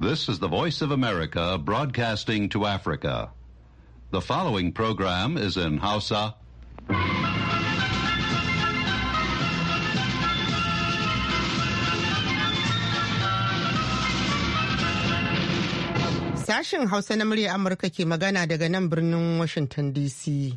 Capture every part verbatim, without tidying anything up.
This is the Voice of America broadcasting to Africa. The following program is in Hausa. Sashen Hausa na murya Amurka ke magana daga nan birnin Washington D C.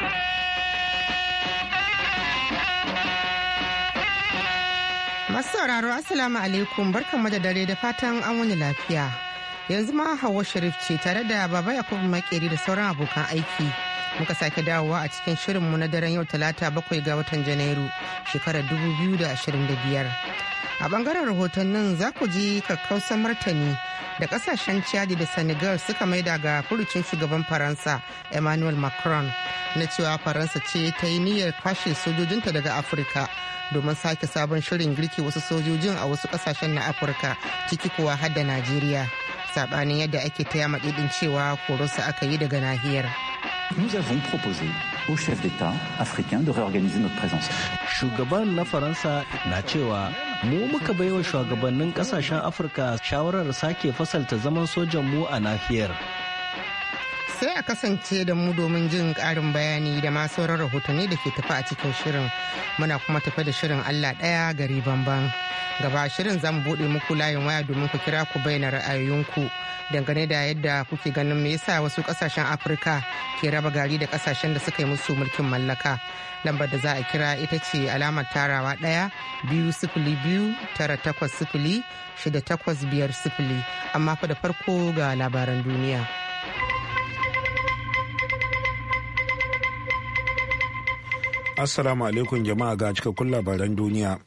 Masu sauraro Assalamu alaikum, barkanmu da dare da fatan an wani lafiya. Yanzu ma Hauwa Sharif ce tare da Baba Yakubu Makeri da sauran abokan aiki. Muka sake dawowa a cikin shirinmu na daren yau Talata bakwai ga watan Janairu shekarar dubu biyu da ashirin da biyar. A bangaren rahotannin za ku ji kakkausan martani da kasashen Chad da Senegal suka maida ga furucin shugaban Faransa Emmanuel Macron na cewa Faransa ce ta yi niyyar kwashe sojojinta daga Afirka domin sake sabon shirin girki wasu sojojin a wasu kasashen na Afirka ciki kuwa har da Najeriya sabanin yadda ake taya madidin cewa korosa aka yi daga nahiyar. Nous avons proposé au chef d'État africain de réorganiser notre présence. Shugaban na Faransa na cewa mu muka baiwa shugabannin kasashen Afirka shawarar sake fasalta zaman sojan mu a nahiyar. Sai a kasance da mu domin jin ƙarin bayani da ma sauran rahotanni da ke tafi a cikin shirin. Muna kuma tafi da shirin Allah ɗaya gari bamban. Gaba shirin za mu buɗe muku layin waya domin ku kira ku bayyana ra'ayoyinku dangane da yadda kuke ganin me yasa wasu kasashen Afirka ke raba gari da kasashen da suka yi musu mulkin mallaka. Lambar da za a kira ita ce alamar tarawa ɗaya biyu sifili biyu tara takwas sifili shida takwas biyar sifili, amma fa da farko ga labaran duniya. Assalamu alaikum jama'a ga cikakkun labaran duniya.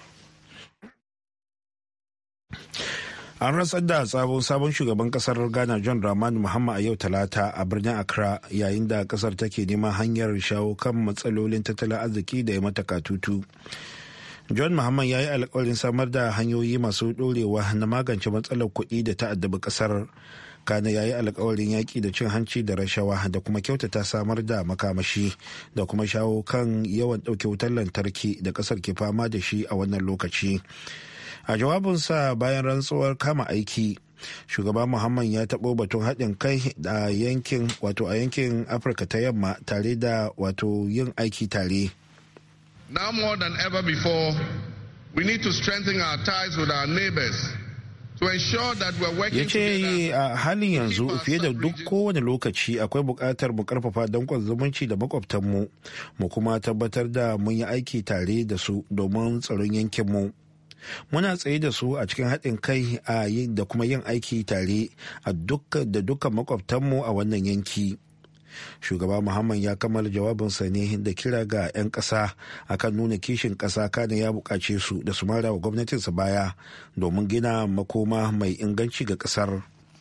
An rantsar da sabon sabon shugaban kasar Ghana John Dramani Mahama a yau Talata a birnin Accra yayin da kasar take neman hanyar shawo kan matsalolin tattalin arziki da ya mata katutu. John Mahama ya yi alkawarin samar da hanyoyi masu dorewa na magance matsalar kuɗi da ta addabi kasar. Kana ya yi alkawarin yaƙi da cin hanci da rashawa da kuma kyautata samar da makamashi da kuma shawo kan yawan ɗauke wutar lantarki da ƙasar ke fama da shi a wannan lokaci. A jawabinsa bayan rantsuwar kama aiki, shugaba Muhammad ya taɓo batun haɗin kai a yankin wato a yankin Afirka ta yamma tare da wato yin aiki tare. Now more than ever before, we need to strengthen our ties with our neighbors. Ya ce a halin yanzu fiye da duk kowane lokaci akwai buƙatar mu karfafa danƙon zumunci da makwabtanmu mu kuma tabbatar da mun yi aiki tare da su domin tsaron yankinmu. Muna tsaye da su a cikin haɗin kai a da kuma yin aiki tare da dukkan makwabtanmu a wannan yanki. Shugaba Muhammad ya kammala jawabinsa ne da kira ga 'yan ƙasa akan nuna kishin ƙasa, kana ya buƙace su da su mara wa gwamnatinsa baya domin gina makoma mai inganci ga ƙasar.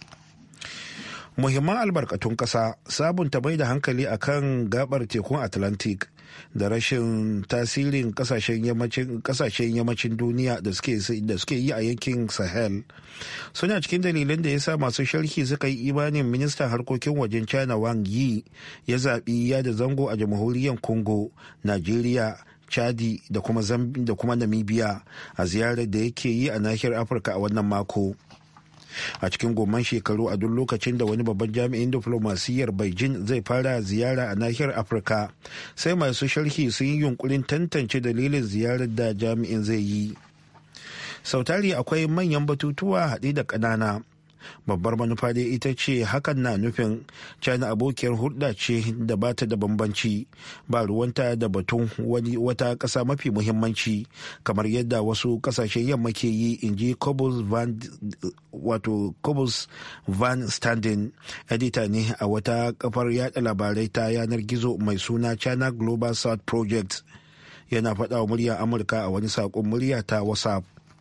Muhimman albarkatun ƙasa sabunta mai da hankali akan gabar tekun Atlantic da rashin tasirin kasashen yammacin duniya da suke yi a yankin Sahel suna cikin dalilan da ya sa masu sharhi suka yi imanin ministan harkokin wajen China Wang Yi ya zaɓi yada zango a jamhuriyar Congo, Najeriya, Chadi da kuma da kuma Namibia a ziyarar da yake yi a nahiyar Afirka a wannan mako. A cikin goman shekaru a duk lokacin da wani babban jami'in diflomasiyyar Beijing zai fara ziyara a nahiyar Afirka, sai masu sharhi sun yi yunkurin tantance dalilin ziyarar da jami'in zai yi. Sautari akwai manyan batutuwa haɗe da ƙanana. Babbar manufa dai ita ce hakan na nufin China abokiyar hulɗa ce da ba ta da bambanci, ba ruwanta da batun wani wata ƙasa mafi muhimmanci kamar yadda wasu ƙasashen yamma ke yi, in ji Cobus Van wato Cobus Van Standing, edita ne a wata kafar yada labarai ta yanar gizo mai suna China Global South Project. Yana faɗa wa murya Amurka a wani saƙon murya ta WhatsApp.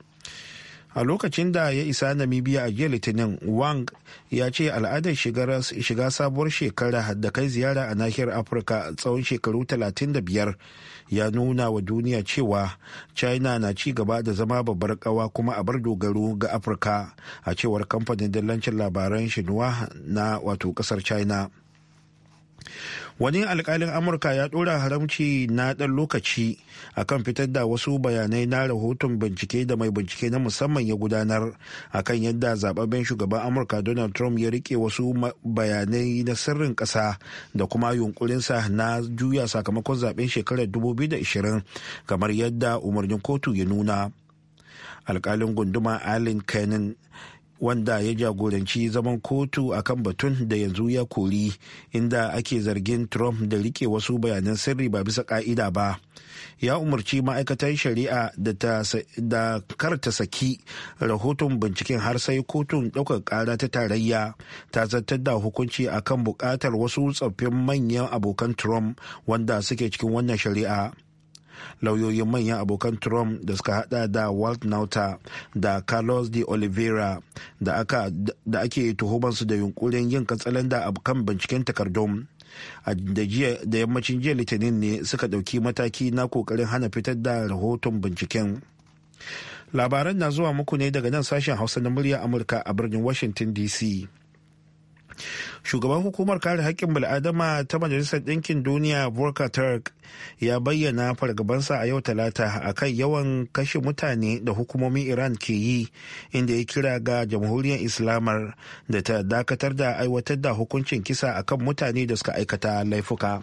A lokacin da ya isa Namibia a jiya Litinin, Wang ya ce al'adar shiga sabuwar shekara da kai ziyara a nahiyar Afirka tsawon shekaru talatin da biyar ya nuna wa duniya cewa China na ci gaba da zama babbar kawa kuma a bar dogaro ga Afirka, a cewar kamfanin dillancin labaran Xinhua na wato kasar China. wani alkalin amurka ya dora haramci na dan lokaci akan fitar da wasu bayanai na rahoton bincike da mai bincike na musamman ya gudanar akan yadda zababben shugaban amurka Donald Trump ya rike wasu bayanai na sirrin kasa da kuma yunkurinsa na juya sakamakon zaben shekarar dubu biyu da ashirin kamar yadda umarnin kotu ya nuna. Alkalin gunduma Allen Cannon wanda ya jagoranci zaman kotu a kan batun da yanzu ya kori, inda ake zargin Trump da rike wasu bayanan sirri ba bisa ka'ida ba, ya umarci ma'aikatar shari'a da kar ta saki rahoton binciken har sai kotun ɗaukar ƙara ta tarayya ta zartar da hukunci akan buƙatar wasu tsoffin manyan abokan Trump wanda suke cikin wannan shari'a. Lauyoyin manyan abokan Trump da suka hada da Walt Nauta da Carlos de Oliveira da aka da ake tuhumarsu da yunkurin yin katsalanda a kan binciken takardun da yammacin jiya litinin ne suka dauki mataki na kokarin hana fitar da rahoton binciken. Labaran na zuwa muku ne daga nan sashen Hausa na murya Amurka a birnin Washington D C. Shugaban hukumar kare haƙƙin bil'adama ta Majalisar Ɗinkin Duniya Volker Turk ya bayyana fargabansa a yau Talata a kan yawan kashe mutane da hukumomin Iran ke yi, inda ya kira ga jamhuriyar Islamar da ta dakatar da aiwatar da hukuncin kisa akan mutane da suka aikata laifuka.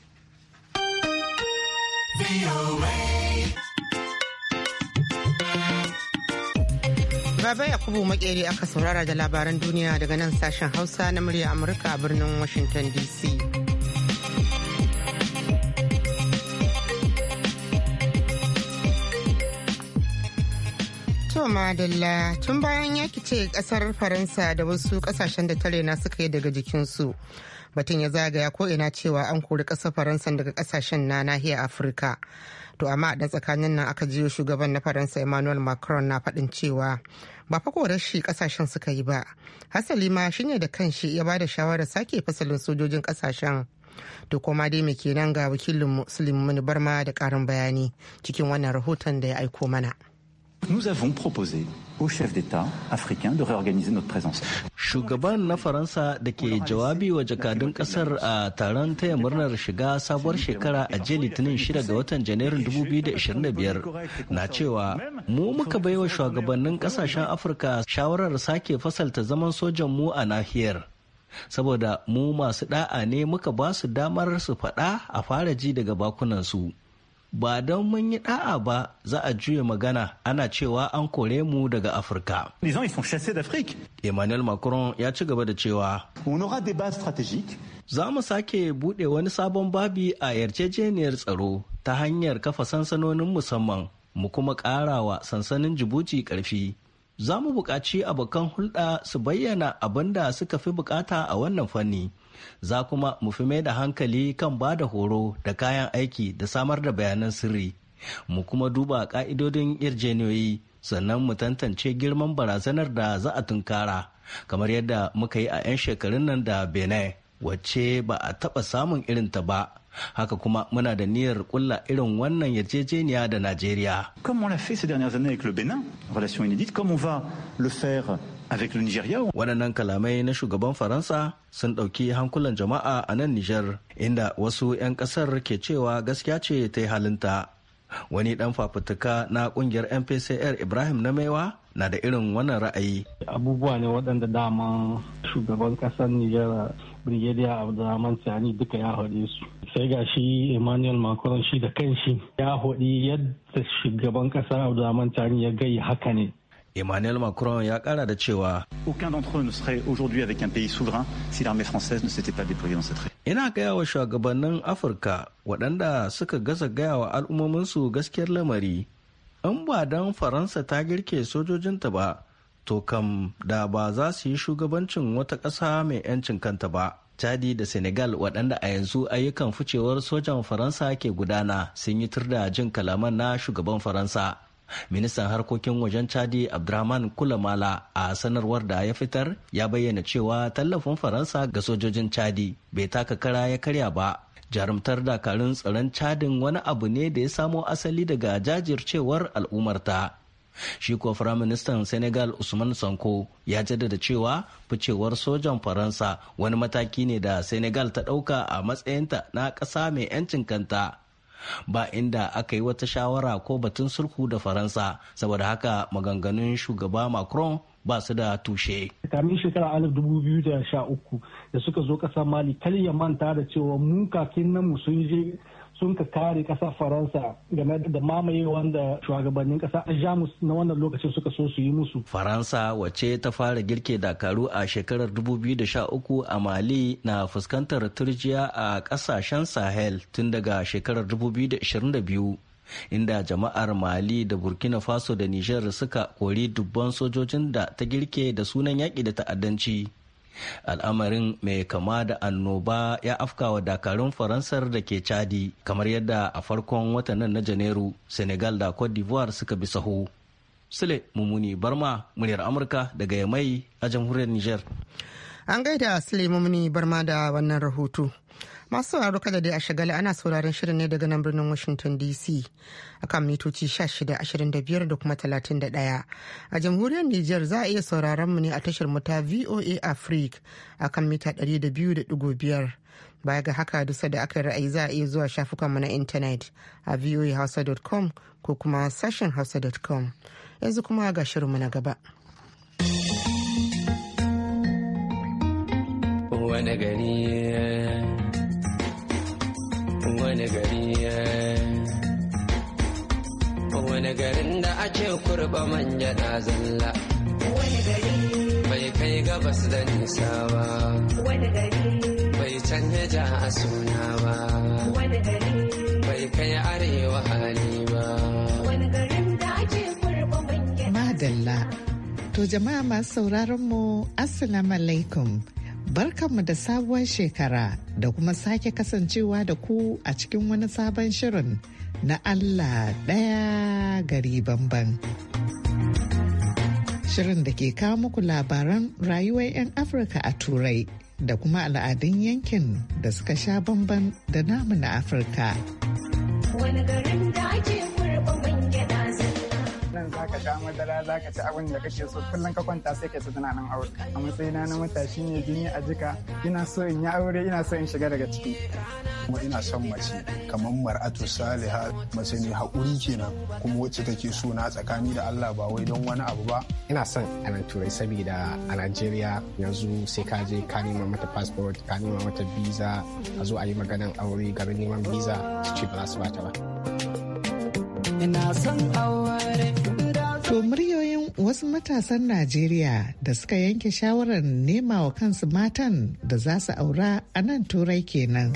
Baba Yakubu Makeri aka saurara da labaran duniya daga nan sashen Hausa na murya Amurka a birnin Washington D C. To madalla, tun bayan yaki ce kasar Faransa da wasu kasashen da tare na suka yi daga jikinsu. Batun ya zagaya ko ina cewa an kori kasar Faransa daga kasashen na nahiyar Afirka. To amma a tsakanin nan aka jiyo shugaban na Faransa Emmanuel Macron na faɗin cewa ba fa korar shi kasashen suka yi ba. Hasali ma shine da kanshi ya bada shawarar sake fasalin sojojin kasashen. To kuma dai me kenan ga wakilin Muslim Barma da karin bayani cikin wannan rahoton da ya aiko mana. Nous avons proposé aux chefs d'État africains de réorganiser notre présence. Shugaban na Faransa da ke jawabi wa jakadun kasar a taron taya murnar shiga sabuwar shekara a jiya Litinin shida ga watan Janairun dubu biyu da ashirin da biyar na cewa mu muka baiwa shugabannin kasashen Afirka shawarar sake fasalta zaman sojan mu a nahiyar. Saboda mu masu da'a ne muka ba su damar su faɗa a fara ji daga bakunansu. Ba don mun yi da'a ba za a juya magana ana cewa an kore mu daga Afirka. Emmanuel Macron ya ci gaba da cewa za mu sake buɗe wani sabon babi a yarjejeniyar tsaro ta hanyar kafa sansanonin musamman mu kuma ƙarawa sansanin Djibouti ƙarfi. Za mu buƙaci abokan hulɗa su bayyana abin da suka fi buƙata a wannan fanni. Za kuma mu fi mai da hankali kan ba da horo da kayan aiki da samar da bayanan sirri. Mu kuma duba ƙa'idodin yarjejeniyoyi sannan mu tantance girman barazanar da za a tunkara kamar yadda muka yi a 'yan shekarun nan da Benin wacce ba a taɓa samun irinta ba. Haka kuma muna da niyyar kulla irin wannan yarjejeniya da Najeriya. Comme on l'a fait ces dernières années avec le Bénin, relation inédite, comme on va le faire avec le Nigeria. Waɗannan kalamai na shugaban Faransa sun ɗauki hankulan jama'a a nan Nijar, inda wasu 'yan ƙasar ke cewa gaskiya ce ta yi halinta. Wani ɗan fafutuka na ƙungiyar M P C R Ibrahim Namewa na da irin wannan ra'ayi. Abubuwa ne waɗanda dama shugaban ƙasar Nijar Brigadier Abdulrahman Tani duka ya haɗe su. Sai ga shi Emmanuel Macron shi da kanshi ya haɗi yadda shugaban ƙasar Abdulrahman Tani ya gai haka ne. Emmanuel Macron ya ƙara da cewa aucun d'entre eux ne serait aujourd'hui avec un pays souverain si l'armée française ne s'était pas déployée dans cette région. Ina gaya wa shugabannin Afirka waɗanda suka gaza gaya wa al'ummominsu gaskiyar lamari. In ba don Faransa ta girke sojojinta ba, to kam da ba za su yi shugabancin wata ƙasa mai 'yancin kanta ba. Chadi da Senegal waɗanda a yanzu ayyukan ficewar sojan Faransa ke gudana sun yi tur da jin kalaman na shugaban Faransa. Ministan harkokin wajen Chadi Abdurrahman Kulamala a sanarwar da ya fitar ya bayyana cewa tallafin Faransa ga sojojin Chadi bai taka kara ya karya ba. Jarumtar dakarun tsaron Chadin wani abu ne da ya samo asali daga jajircewar al'ummarta. Shi kuwa Firaministan Senegal Usman Sanko ya jaddada cewa ficewar sojan Faransa wani mataki ne da Senegal ta ɗauka a matsayinta na ƙasa mai 'yancin kanta. Ba inda aka yi wata shawara ko batun sulhu da Faransa, saboda haka maganganun shugaba Macron ba su da tushe. Kamin shekara alif dubu biyu da sha uku da suka zo ƙasar Mali, kar ya manta da cewa mu kakin nan mu sun je sun ka kare ƙasar Faransa game da mamaye wanda shugabannin ƙasar Jamus na wannan lokacin suka so su yi musu. Faransa wacce ta fara girke dakaru a shekarar dubu biyu da sha uku a Mali na fuskantar turjiya a ƙasashen Sahel tun daga shekarar dubu biyu da ashirin da biyu. Inda jama'ar Mali da Burkina Faso da Nijar suka kori dubban sojojin da ta girke da sunan yaƙi da ta'addanci. Al'amarin mai kama da annoba ya afkawa dakarun Faransar da ke Chadi, kamar yadda a farkon watan nan na Janairu Senegal da Cote d'Ivoire suka bi sahu. Sule Mumuni Barma, muryar Amurka daga Yamai a jamhuriyar Nijar. An gaida Sule Mumuni Barma da wannan rahoto. Masu sauraro kada dai a shagala ana sauraron shirin ne daga nan birnin Washington D C akan mitoci shida, ashirin da biyar da kuma talatin da ɗaya. A jamhuriyar Nijar za a iya sauraron mu ne a tashar mu ta V O A Africa akan mita ɗari da biyu da ɗigo biyar. Baya ga haka dusa da aka ra'ayi za a iya zuwa shafukan mu na intanet a voa hausa dot com ko kuma sashen hausa dot com. Yanzu kuma ga shirin mu na gaba. Wani gari wani gari wani garin da ake kurba manja na zalla, wani gari bai kai gabas da nisa ba, wani gari bai canja ja a suna ba, wani gari bai kai arewa hali ba, wani garin da ake kurba manja. Madalla, to jama'a masu sauraron mu assalamu alaikum. Barkanmu da sabuwar shekara da kuma sake kasancewa da ku a cikin wani sabon shirin na Allah ɗaya gari bamban. Shirin da ke kawo muku labaran rayuwar 'yan Afirka a Turai da kuma al'adun yankin da suka sha bamban da namu na Afirka. Wani garin da ake kurba man gyaɗa nan za ka sha madara za ka ci abin da kake so kullum ka kwanta sai ka ci tunanin aure. A matsayina na matashi ne jini a jika ina so in yi aure ina so in shiga daga ciki. Kuma ina son mace kamar Mar'atu Saliha, mace ne haƙuri kenan kuma wacce take so na tsakani da Allah ba wai don wani abu ba. Ina son a nan Turai saboda a Najeriya yanzu sai ka je ka nema mata passport ka nema mata visa a zo a yi maganan aure garin neman visa su ce ba za su bata ba. Ina son aure. To muryoyin wasu matasan Najeriya da suka yanke shawarar nema wa kansu matan da za su aura a nan Turai kenan.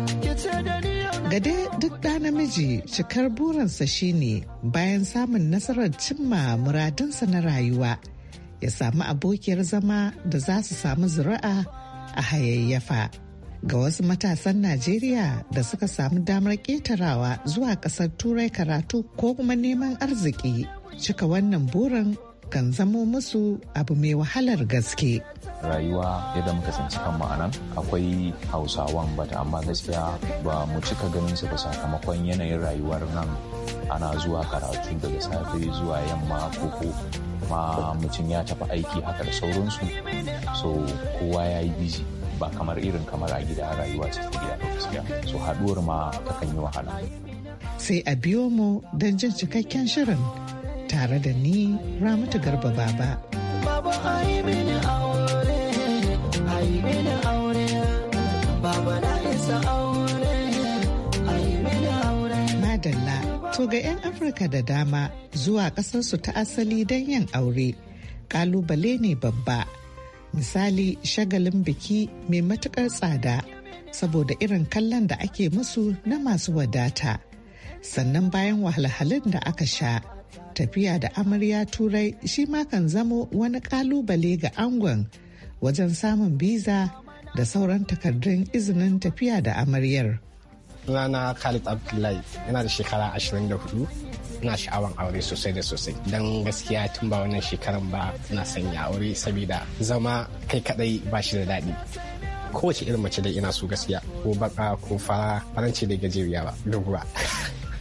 Gade duk ɗa namiji cikar burinsa shine bayan samun nasarar cimma muradinsa na rayuwa ya samu abokiyar zama da za su samu zuri'a a hayayyafa. Ga wasu matasan Najeriya da suka samu damar ƙetarawa zuwa ƙasar Turai karatu ko kuma neman arziki, cika wannan burin kan zamo musu abu mai wahalar gaske. Rayuwa yadda muka tsinci kan ma'anan akwai hausawan bata amma gaskiya ba mu cika ganin su ba sakamakon yanayin rayuwar nan ana zuwa karatu daga safe zuwa yamma koko ma mutum ya tafi aiki haka da sauransu, so kowa ya yi bizi ba kamar irin kamar a gida rayuwa ce ta gida gaskiya, so haɗuwar ma takan yi wahala. Sai a biyo mu don jin cikakken shirin tare da ni Ramatu Garba Baba. Baba ayi mini aure, ayi mini aure, baba na isa aure, ayi mini aure. Madalla, to ga 'yan Afirka da dama zuwa ƙasarsu ta asali don yin aure, ƙalubale ne babba. Misali shagalin biki mai matuƙar tsada saboda irin kallon da ake musu na masu wadata. Sannan bayan wahalhalun da aka sha, tafiya da amarya Turai shi ma kan zamo wani kalubale ga angon wajen samun biza da sauran takardun izinin tafiya da amaryar. Sunana Khalid Abdullahi, yana da shekara ashirin da hudu, ina sha'awan aure sosai da sosai. Don gaskiya tun ba wannan shekaran ba ina sanya aure saboda zama kai kadai ba shi da daɗi. Kowace irin mace dai ina so gaskiya, ko baka ko fara faranci da gajeriya ba doguwa.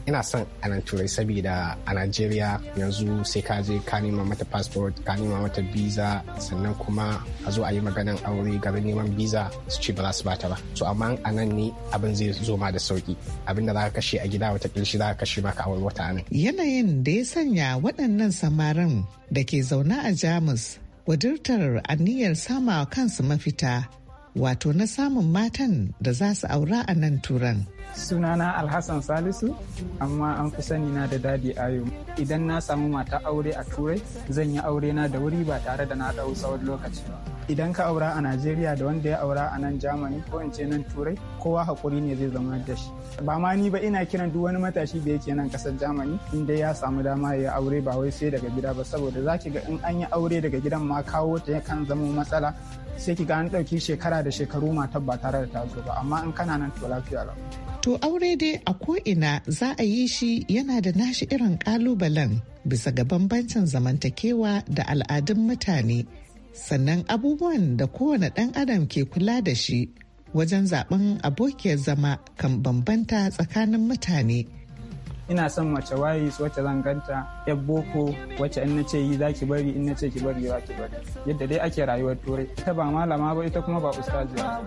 ina son a nan turai saboda a Najeriya yanzu sai ka je ka nema mata passport ka nema mata visa sannan kuma a zo a yi maganan aure garin neman visa su ce ba za su bata ba. So amma a nan ne abin zai zo ma da sauki, abin da za ka kashe a gida wata kilshi za ka kashe maka a wani wata nan. Yanayin da ya sanya waɗannan samarin da ke zaune a Jamus wadurtar aniyar sama kansu mafita, wato na samun matan da za su aura a nan turan. Sunana Alhassan Salisu, amma an fi sani na da Dadi Ayo. Idan na samu mata aure a turai zan yi aure na da wuri ba tare da na ɗau tsawon lokaci ba. Idan ka aura a Najeriya da wanda ya aura a nan Germany ko in ce nan turai, kowa haƙuri ne zai zama da shi. Ba ma ni ba, ina kiran duk wani matashi da yake nan ƙasar Germany inda ya samu dama ya aure ba wai sai daga gida ba, saboda za ki ga in an yi aure daga gidan ma kawo ta yakan zama matsala, sai ki ga an ɗauki shekara da shekaru matar ba tare da ta zo ba, amma in kana nan to lafiya lau. To aure dai a ko'ina za a yi shi yana da nashi irin ƙalubalen bisa ga bambancin zamantakewa da al'adun mutane, sannan abubuwan da kowane ɗan adam ke kula da shi wajen zaben abokiyar zama kan bambanta tsakanin mutane. Ina son mace waye wacce zan ganta yar boko wacce in nace yi zaki bari, in nace ki bari zaki bari, yadda dai ake rayuwar turai. Ita ba malama ba, ita kuma ba ustaziya.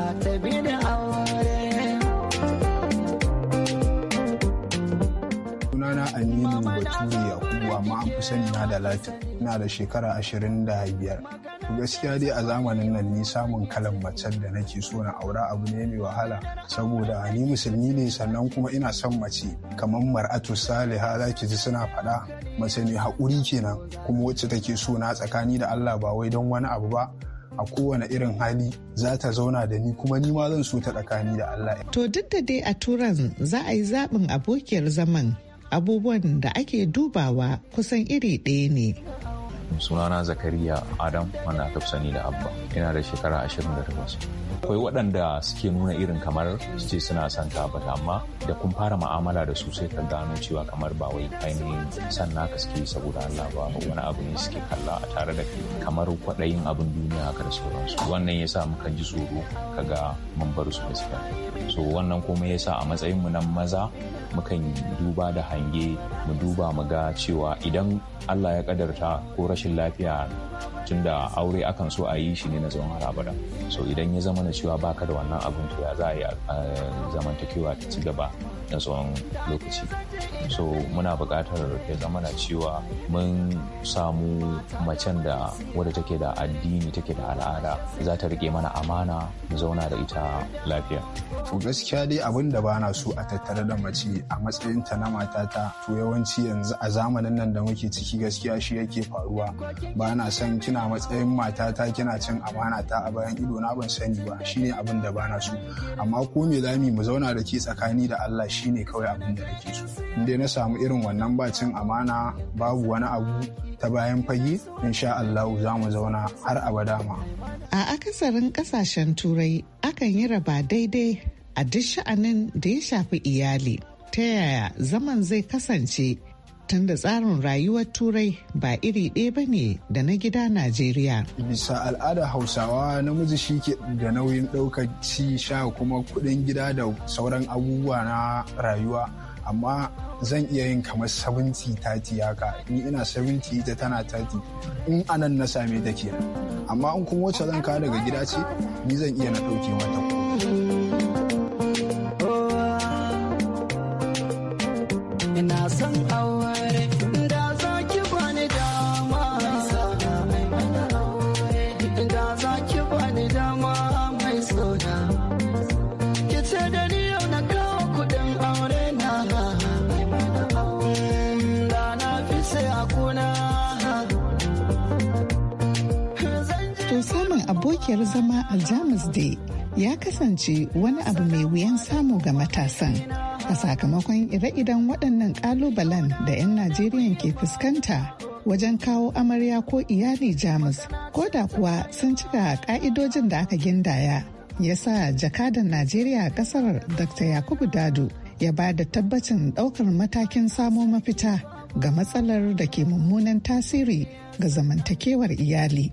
Sunana Aminu Bature Yakubu, amma an fi sani na da Latin. Ina da shekara ashirin da biyar. To gaskiya dai a zamanin nan ni samun kalan macen da nake so na aura abu ne mai wahala, saboda ni musulmi ne sannan kuma ina son mace kamar mar'atu saliha, za ki ji suna faɗa mace mai haƙuri kenan, kuma wacce take so na tsakani da Allah ba wai don wani abu ba, a kowane irin hali za ta zauna da ni kuma ni ma zan so ta tsakani da Allah. To duk da dai a turan za a yi zaɓin abokiyar zaman, abubuwan da ake dubawa kusan iri ɗaya ne. Sunana Zakariya Adam, wanda aka fi sani da Abba. Ina da shekara ashirin da takwas. Akwai waɗanda suke nuna irin kamar su ce suna son ka bata, amma da kun fara ma'amala da su sai ka gano cewa kamar ba wai ainihin san naka suke saboda Allah ba, wani abu ne suke kalla a tare da kai, kamar kwaɗayin abin duniya haka da sauransu. Wannan ya sa mukan ji tsoro kaga mun bar su gaskiya. So wannan kuma ya sa a matsayin mu na maza mukan duba da hange, mu duba mu ga cewa idan Allah ya kadarta ko rashin lafiya, tunda aure akan so a yi shi ne na tsawon har abada. So idan ya zama na cewa baka da wannan abin, to ya za a yi zamantakewa ta ci gaba na tsawon lokaci. So muna buƙatar ya zama na cewa mun samu macen da wadda take da addini, take da al'ada, za ta rike mana amana, mu zauna da ita lafiya. To gaskiya dai abin da bana so a tattare da mace a matsayinta na matata, to yawanci yanzu a zamanin nan da muke ciki gaskiya shi yake faruwa. Ba na son kina matsayin matata kina cin amana ta a bayan ido na, ban sani ba, shine abin da bana so. Amma ko me zamu mu zauna da ke tsakani da Allah shine kawai abin da nake so. In dai na samu irin wannan ba cin amana, babu wani abu ta bayan fage, insha Allah za mu zauna har abada ma. A akasarin kasashen turai akan yi raba daidai a duk sha'anin da ya shafi iyali. Ta yaya zaman zai kasance tunda tsarin rayuwar turai ba iri ɗaya ba ne da na gida Najeriya. Bisa al'adar Hausawa, namiji shi ke da nauyin ɗaukar ci sha kuma kuɗin gida da sauran abubuwa na rayuwa. Amma zan iya yin kamar sabinti tati haka, ni ina sabinti ita tana tati, in anan na same ta kenan. Amma in kuma wacce zan kawo daga gida ce, ni zan iya na ɗauke mata kuɗi. Ina son aure da za ki bani dama, da za ki bani dama mai sona, ki ce da ni yau na kawo kudin aure na, da na fi sai a kuna. To samun abokiyar zama a Jamus dai ya kasance wani abu mai wuyan samu ga matasan. A sakamakon ire-iren waɗannan ƙalubalen da 'yan Najeriya ke fuskanta wajen kawo amarya ko iyali Jamus, ko da kuwa sun cika ƙa'idojin da aka gindaya, ya sa jakadan Najeriya a ƙasar Dokta Yakubu Dadu ya ba da tabbacin ɗaukar matakin samo mafita ga matsalar da ke mummunan tasiri ga zamantakewar iyali.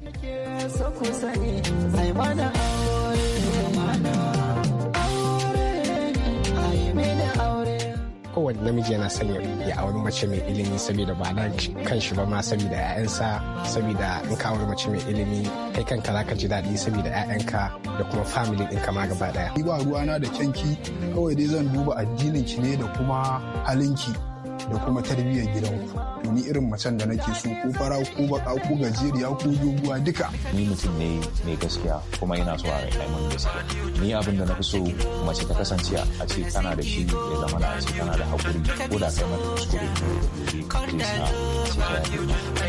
kowane namiji yana son ya auri mace mai ilimi saboda ba na kan shi ba ma saboda 'ya'yansa, saboda in ka auri mace mai ilimi kai kanka za ka ji daɗi saboda 'ya'yanka da kuma family ɗinka ma gaba ɗaya. Ni ba ruwana da kyanki, kawai dai zan duba addinin ki ne da kuma halinki da kuma tarbiyyar gidanku. To ni irin macen da nake so ko fara ko baka ko gajeriya ko doguwa duka. Ni mutum ne mai gaskiya kuma ina so a rai mun gaskiya. Ni abin da na fi so mace ta kasance a ce tana da shi ya zama na a ce tana da haƙuri ko da kai mata kuskure ne zai sa ce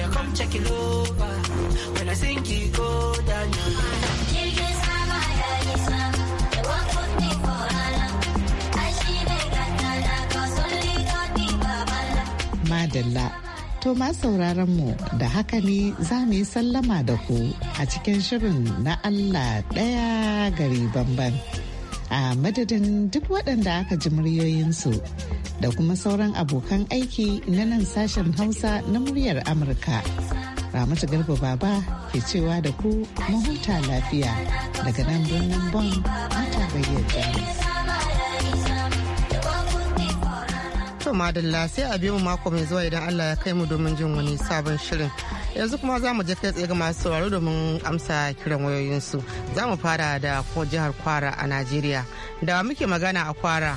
Madalla. To ma sauraron mu da haka ne za mu yi sallama da ku a cikin shirin na Allah ɗaya gari bamban. A madadin duk waɗanda aka ji muryoyinsu da kuma sauran abokan aiki na nan sashen Hausa na muryar Amurka. Ramatu Garba Baba ke cewa da ku mahuta lafiya daga nan birnin Bon na tarayyar Jamus. To madalla sai a biyu mako mai zuwa idan Allah ya kai mu domin jin wani sabon shirin. Yanzu kuma za mu je kai tsaye ga masu sauraro domin amsa kiran wayoyinsu. Za mu fara da ko jihar Kwara a Najeriya. Da muke magana a Kwara.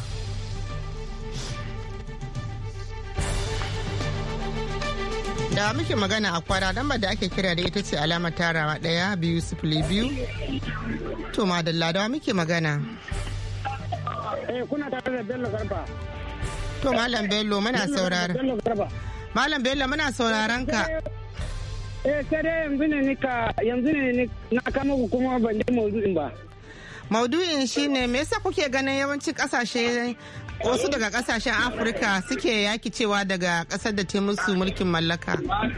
Da muke magana a Kwara lambar da ake kira da ita ce alamar tarawa ɗaya biyu sifili biyu. To madalla da muke magana. Eh kuna tare da Bello Garba. To Malam Bello muna sauraron. Malam Bello muna sauraron ka. Eh sai dai yanzu ne nika yanzu ne na kama ku kuma ban ji maudu'in ba. Maudu'in shine me yasa kuke ganin yawancin kasashe wasu daga kasashen Afirka suke yaki cewa daga kasar da ta musu mulkin mallaka?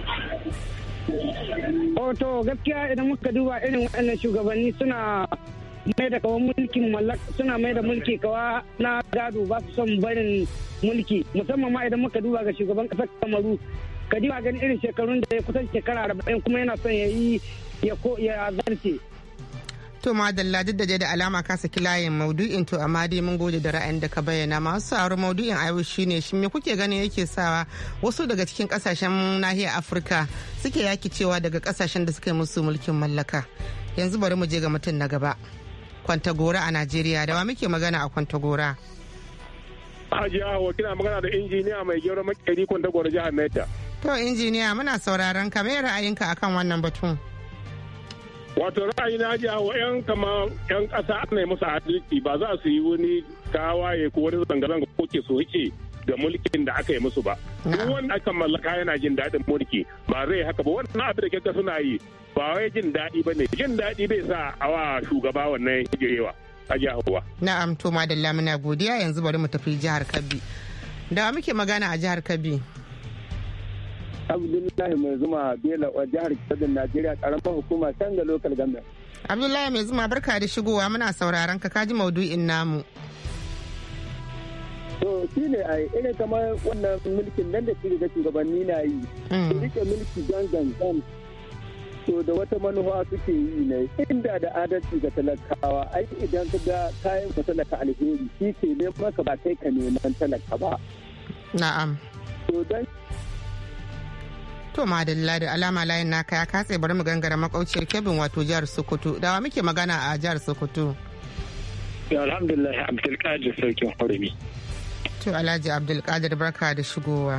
Oh to gaskiya idan muka duba irin waɗannan shugabanni suna mai da kawan mulkin mallaka suna mai da mulki kawa na gado ba su son barin mulki musamman ma idan muka duba ga shugaban kasar Kamaru ka diba gani irin shekarun da ya kusan shekara arba'in kuma yana son ya yi ya zarce. To madalla duk da da alama ka saki layin maudu'in to amma dai mun gode da ra'ayin da ka bayyana masu sauraro maudu'in a yau shine shin me kuke ganin yake sawa wasu daga cikin kasashen nahiyar Afirka suke yaki cewa daga kasashen da suka yi musu mulkin mallaka. Yanzu bari mu je ga mutum na gaba. Kwantagora a Najeriya da wa muke magana a Kwantagora? Hajiya Hawa kina magana da injiniya mai gero makeri Kwantagora jihar Niger. To injiniya muna sauraron ka me ra'ayinka akan wannan batun? Wato ra'ayi na Hajiya Hawa yan kama yan kasa ana yi musu adalci ba za su yi wani tawaye ko wani zanga-zanga ko ke so yake ga mulkin da aka yi musu ba. Duk wanda aka mallaka yana jin daɗin mulki ba zai haka ba wannan abin da kika suna yi ba wai jin daɗi ba ne jin daɗi bai sa a wa shugaba wannan hijirewa a jihar Hauwa. Na'am to madalla muna godiya yanzu bari mu tafi jihar Kabbi. Da muke magana a jihar Kabbi. Abdullahi mai zuma Bela a jihar Kabbi Najeriya karamar hukuma Tanga local government. Abdullahi mai zuma barka da shigowa muna sauraron ka kaji maudu'in namu. To shi ne a irin kamar wannan mulkin nan da shi da shugabanni na yi. Su rike mulki gangan to da wata manufa suke yi ne inda da adalci ga talakawa ai idan ka ga kayan ka talaka alheri shi ke ne maka ba kai ka neman talaka ba. Na'am. To dan To madalla da alama layin naka ya katse bari mu gangara makauciyar Kebbi wato jihar Sokoto. Dawa muke magana a jihar Sokoto. Alhamdulillah Abdulkadir sarkin Hurumi. To Alhaji Abdulkadir barka da shigowa.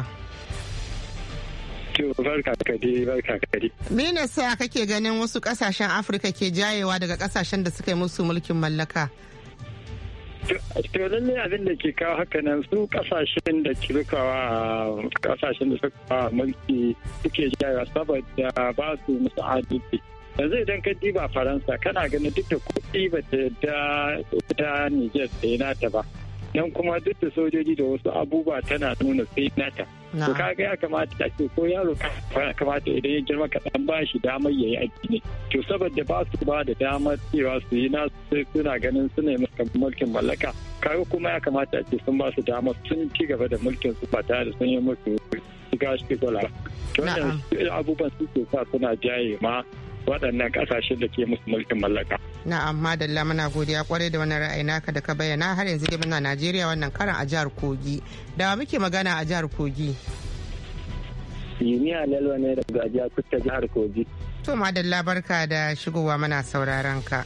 To barka kadi barka kadi. Me ne sa kake ganin wasu kasashen Afirka ke jayewa daga kasashen da suka yi musu mulkin mallaka? To lalle abin da ke kawo haka nan su kasashen da ke rikawa kasashen da suka mulki suke jayewa saboda ba su musu adalci. Yanzu idan ka diba Faransa kana ganin duk da kuɗi ba ta ta Niger sai nata ba. Nan kuma duk da sojoji da wasu abubuwa tana nuna sai nata. To kaga ya kamata a ce ko yaro kamata idan ya girma kaɗan ba shi damar ya yi aiki ne. To saboda ba su ba da damar cewa su yi nasu sai suna ganin suna yi masa mulkin mallaka. Kaga kuma ya kamata a ce sun ba su damar sun ci gaba da mulkin su ba tare da sun yi musu shiga shi gola. To wannan abubuwan su ke sa suna jaye ma waɗannan ƙasashe da ke musu mulkin mallaka. Na'am, madalla muna godiya kwarai da wannan ra'ayi naka da ka bayyana. Har yanzu dai muna Najeriya, wannan karan a jihar Kogi. Da muke magana a jihar Kogi? Yuniya Lelwa ne daga jihar Kuta jihar Kogi. To madalla, barka da shigowa, muna sauraron ka.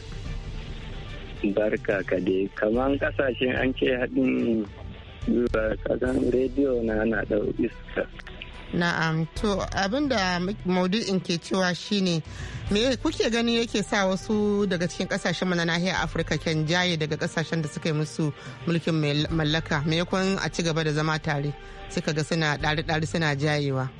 Barka ka dai. Kaman kasashen an ce haɗin zuwa kasan rediyo na na ɗau iska. Na'am, to abinda maudu'in ke cewa shine me kuke gani yake sa wasu daga cikin kasashen mu na nahiyar Afirka kan jaye daga kasashen da suka yi musu mulkin mallaka, me yakon a ci gaba da zama tare suka ga suna ɗari-ɗari suna jayewa.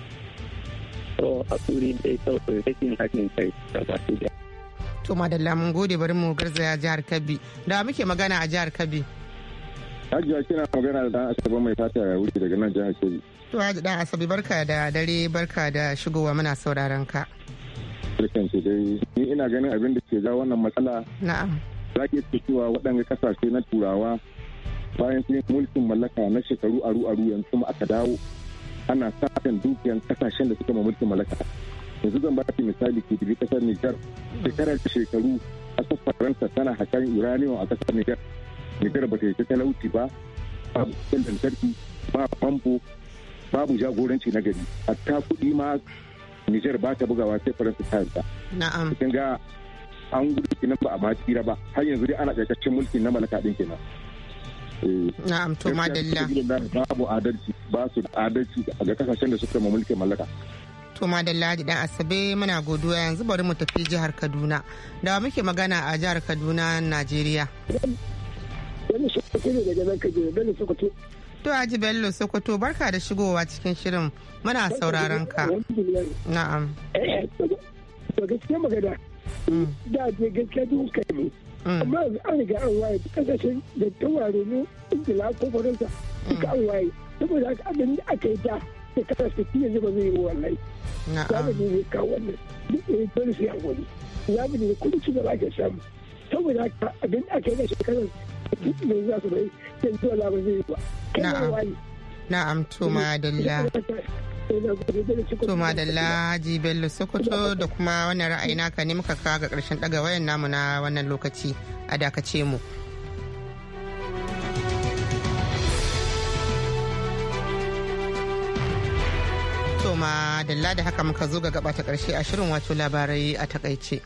To a turi dai kawai rashin hakin kai da ba su da. To madalla, mun gode, bari mu garzaya jihar Kebbi. Da muke magana a jihar Kebbi? Hajiya kina magana da dan Asabe mai fata ya wuce daga nan jihar Kebbi. To Haji dan Asabe, barka da dare, barka da shigowa, muna sauraron ka. Barkan ki dai. Ni ina ganin abin da ke ja wannan matsala. Na'am. Za ki iya cewa waɗanda kasashe na Turawa bayan sun mulkin mallaka na shekaru aru-aru yanzu kuma aka dawo ana satan dukiyan kasashen da suka ma mulkin mallaka. Yanzu zan ba ki misali ki dubi kasar Nijar. Shekarar shekaru kasar Faransa tana hakan uranium a kasar Nijar. Nijar ba ta yi talauci ba, babu lantarki, ba famfo, babu jagoranci na gari. Hatta kuɗi ma Nijar ba ta bugawa sai Faransa ta yarda. Na'am. Kin ga an gudu kenan ba a ma tsira ba. Har yanzu dai ana ƙarƙashin mulkin na malaka din kenan. Na'am, to madalla. Babu adalci, ba su da adalci ga kasashen da suka ma mulkin mallaka. To madalla da dan Asabe, muna godiya. Yanzu bari mu tafi jihar Kaduna. Da muke magana a jihar Kaduna, Najeriya. Wani Sokoto ne daga nan Kaduna, Bello Sokoto. To Haji Bello Sokoto, barka da shigowa cikin shirin, muna sauraron ka. Na'am. To gaskiya magana, da je gaskiya duk kai ne. Amma an riga an waye kasashen da ta ware ne Ingila ko Faransa duka an waye. Saboda haka abin da aka yi da da kasashe shi yanzu ba zai yi wallahi. Zamani ne kawo wannan. Duk da ya dole su yi hankali. Zamani ne kudu ci gaba ake samu. Saboda haka abin da aka yi da shekarar mai za su bai yanzu wala ba zai yi ba. Na'am. Na'am, to madalla. To madalla Haji Bello Sokoto, da kuma wannan ra'ayi naka ne muka kawo ga ƙarshen ɗaga wayan namu na wannan lokaci, a dakace mu. To madalla, da haka muka zo ga gaba ta ƙarshe a shirin, wato labarai a takaice.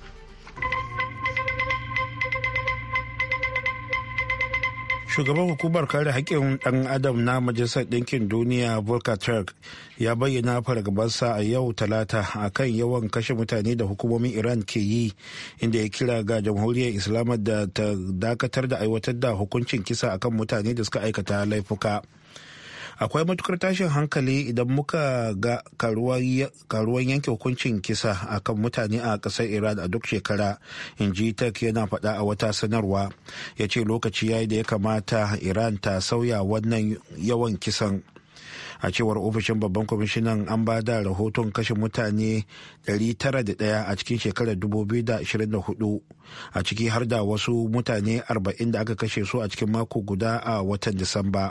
Shugaban hukumar kare haƙƙin ɗan adam na Majalisar Ɗinkin Duniya Volker Turk ya bayyana fargabarsa a yau talata a kan yawan kashe mutane da hukumomin Iran ke yi, inda ya kira ga jamhuriyar Islamar da ta dakatar da aiwatar da hukuncin kisa akan mutane da suka aikata laifuka. Akwai matukar tashin hankali idan muka ga karuwan yanke hukuncin kisa akan mutane a ƙasar Iran a duk shekara, in ji Turk yana faɗa a wata sanarwa. Ya ce lokaci yayi da ya kamata Iran ta sauya wannan yawan kisan. A cewar ofishin babban kwamishinan, an ba da rahoton kashe mutane ɗari tara da ɗaya a cikin shekarar dubu biyu da ashirin da hudu, a ciki har da wasu mutane arba'in da aka kashe su a cikin mako guda a watan Disamba.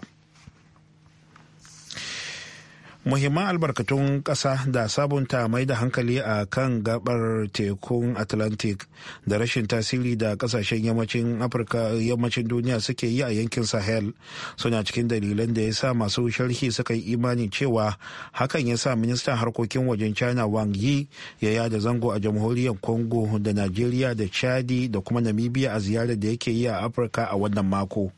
Muhimman albarkatun ƙasa da sabunta mai da hankali a kan gabar tekun Atlantic da rashin tasiri da ƙasashen yammacin Afirka yammacin duniya suke yi a yankin Sahel suna cikin dalilan da ya sa masu sharhi suka yi imani cewa hakan ya sa ministan harkokin wajen China Wang Yi ya yada zango a jamhuriyar Congo da Najeriya da Chadi da kuma Namibia a ziyarar da yake yi a Afirka a wannan mako.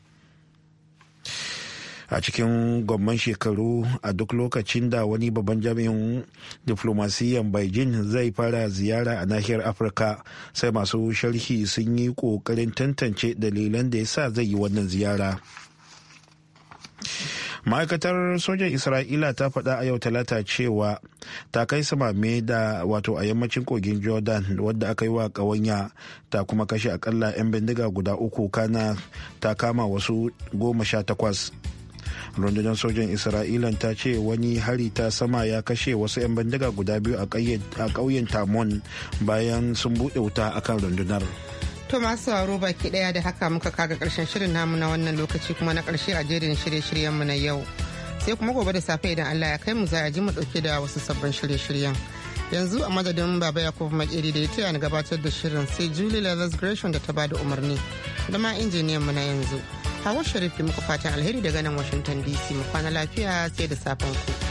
A cikin gwamman shekaru, a duk lokacin da wani babban jami'in diflomasiyyar Beijing zai fara ziyara a nahiyar Afirka, sai masu sharhi sun yi kokarin tantance dalilan da ya sa zai yi wannan ziyara. Ma'aikatar sojan Isra'ila ta faɗa a yau talata cewa ta kai samame da wato a yammacin kogin Jordan wadda aka yi wa ƙawanya, ta kuma kashe akalla 'yan bindiga guda uku, kana ta kama wasu goma sha takwas. Rundunar sojan Isra'ila ta ce wani hari ta sama ya kashe wasu 'yan bindiga guda biyu a ƙauyen Tamon bayan sun buɗe wuta akan rundunar. To masu sauraro baki daya da haka muka kaga karshen shirin namu na wannan lokaci, kuma na karshe a jerin shirye-shiryenmu na yau. sai kuma gobe da safe idan Allah ya kai mu za a ji mu dauke da wasu sabbin shirye-shiryen. Yanzu a madadin Baba Yakubu Makeri da ya taya ni gabatar da shirin sai Julie Leathers Gresham da ta bada umarni da ma injiniyan mu na yanzu. Hawa Sharif muku fatan alheri daga nan Washington D C mu kwana lafiya sai da safen ku.